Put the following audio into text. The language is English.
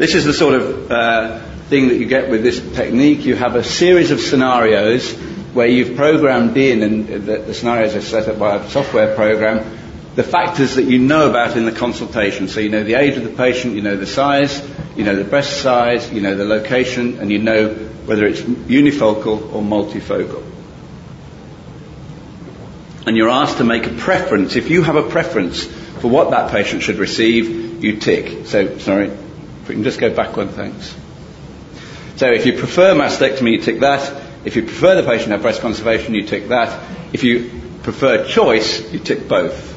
This is the sort of thing that you get with this technique. You have a series of scenarios where you've programmed in, and the scenarios are set up by a software program, the factors that you know about in the consultation. So you know the age of the patient, you know the size, you know the breast size, you know the location, and you know whether it's unifocal or multifocal. And you're asked to make a preference. If you have a preference for what that patient should receive, you tick. So, sorry, if we can just go back one, thanks. So if you prefer mastectomy, you tick that. If you prefer the patient have breast conservation, you tick that. If you prefer choice, you tick both.